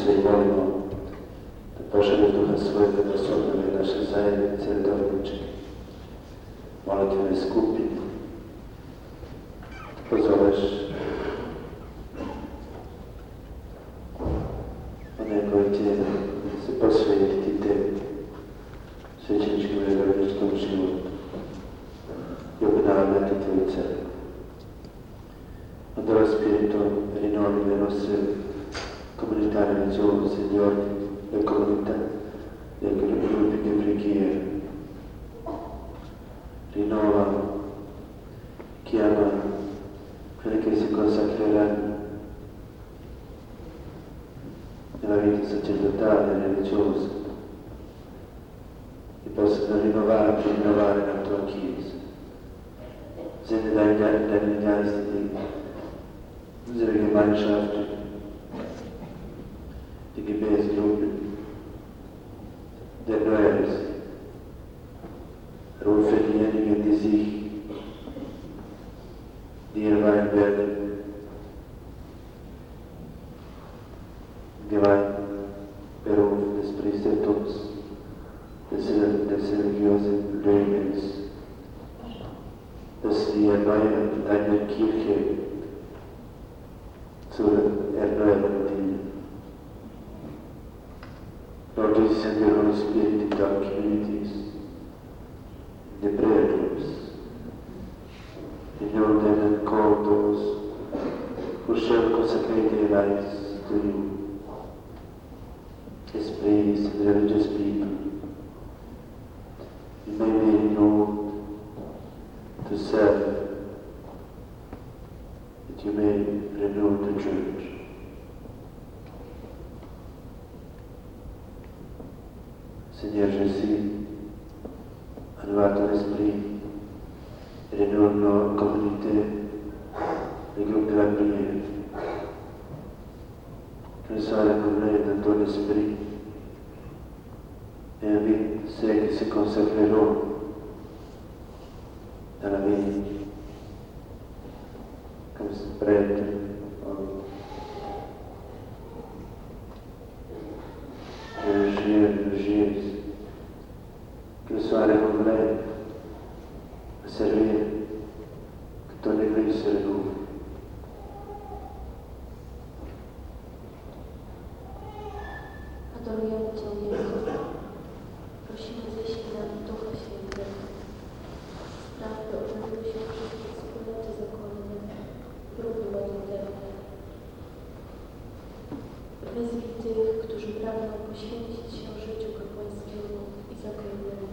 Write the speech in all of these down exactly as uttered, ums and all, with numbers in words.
Ciebie molimo, da pošalješ Duha Svojega da se obnovi naše zajednice redovničke. Molitvene skupine, da pozoveš one koji će se posvetiti tebi, svećeničkom i redovničkom životu i obnavljati Tvoju crkvu. Ondora Spirito rinnovi le nostre comunità religiose, gli ordini, le comunità, le gruppi di preghiera. Rinnova, chiama quelli che si consacreranno nella vita sacerdotale e religiosa e possono rinnovare e rinnovare la tua Chiesa. Sende deine, deine Geiste, die unsere Gemeinschaft, die Gebetsgruppe, der Neues. Rufe diejenigen, die sich dir weihen werden, geweiht, Beruf des Priestertums, des, des religiösen Lebens, dass die Erneuerung deiner Kirche zur Erneuerung dienen. Lord Jesus, send your Holy Spirit into our communities, the prayer groups. Renew them and call those who shall consecrate their lives to you as priests and religious people. You may be renewed to serve, that you may renew the church. Seigneur Jésus, envoie ton esprit, rénove nos communautés, les groupes de la prière, qu'ils soient renouvelés dans ton esprit et invite ceux qui se consacreront dans la vie comme prêtres, religieux, religieuses, qu'ils soient renouvelés à servir, que ton Église se renouvelle. Adorujemy Cię, Jezu. Prosimy, ześlij nam Ducha Świętego. Spraw, by odnowiły się wszystkie wspólnoty zakonne, grupy modlitewne. Wezwij tych, którzy pragną poświęcić się życiu kapłańskiemu i zakonnemu.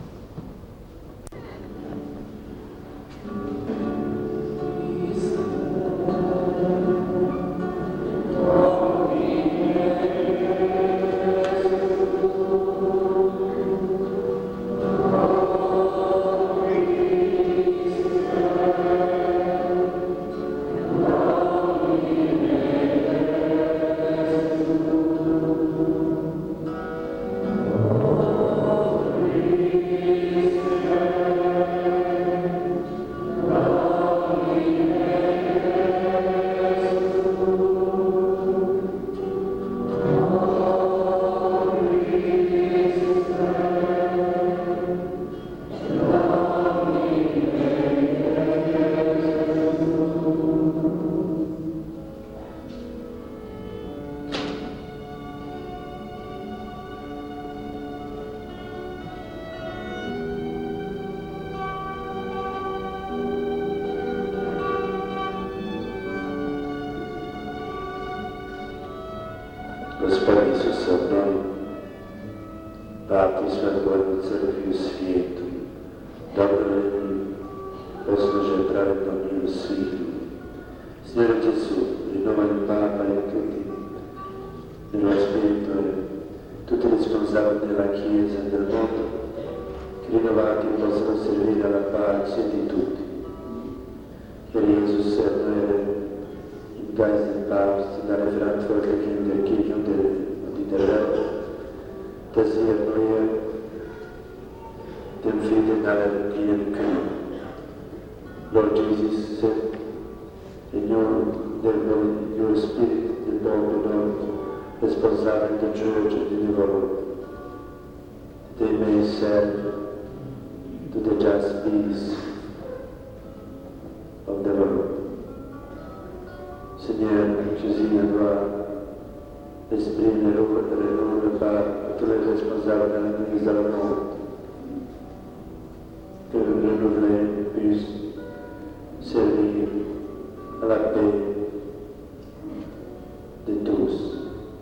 Gospodin Isus se obnovi, Baptist Odbojnu crkvi u svijetu, dobrovoljni, posluže pravednom miru svih ljudi. S njom Gesù, rinnovano Papa e tutti, nello Spirito, tutti i responsabili della Chiesa e del mondo, che rinnovati possano servire alla pace di tutti. Per Jesus erneuere im Geist den Papst und alle Verantwortlichen der Kirche und, der, und in der Welt, dass sie erneuern, den Frieden alle dienen können. Lord Jesus said, renew their, your spirit, the Lord, the Lord, esposare the church of the new world, that they may serve to the just peace of the world. Seigneur, Jésus doit esprimer le nom par tous les responsables de l'Église de la monde, que le renouvelé puisse servir à la paix de tous.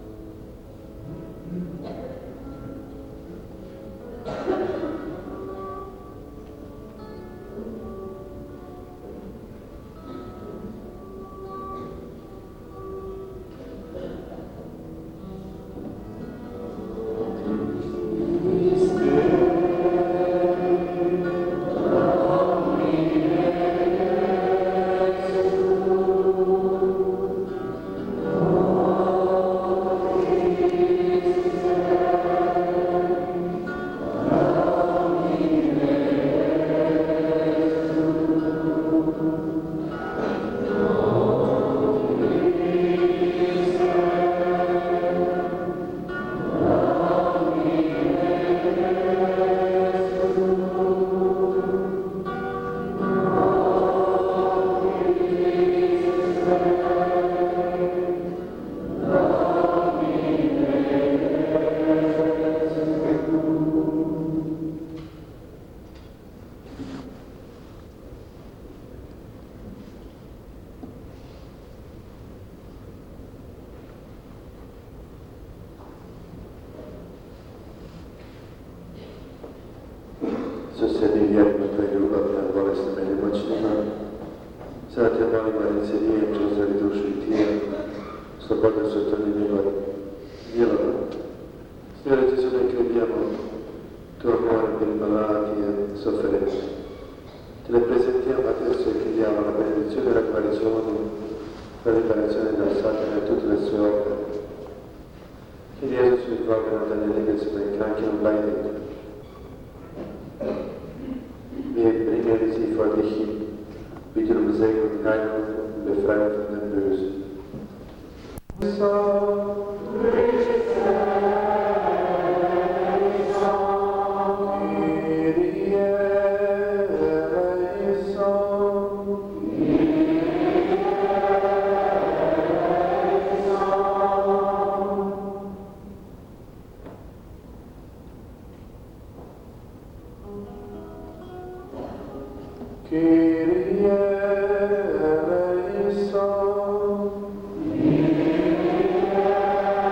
Sosedí Tvojou a bolestné nemočnými, sa ťa molím a necedím, čo zdraví dušu i tijelo, sloboda su to djelovati. Signore Gesù, noi crediamo tuo amore per i malati e sofferenti. Te le presentiamo adesso e chiediamo la benedizione della guarigione, la riparazione dal Satana e tutte le sue opere. Che Gesù si rivolga dalle negazioni che anche non vai dentro. Wir bringen sie vor dich hin, bitte um Segen und Heilung und Befreiung von dem Bösen. Kyrie eleison.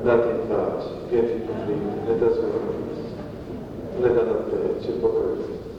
dati infatti, pieni di conflitti, né da solo, né da te, ci può credere.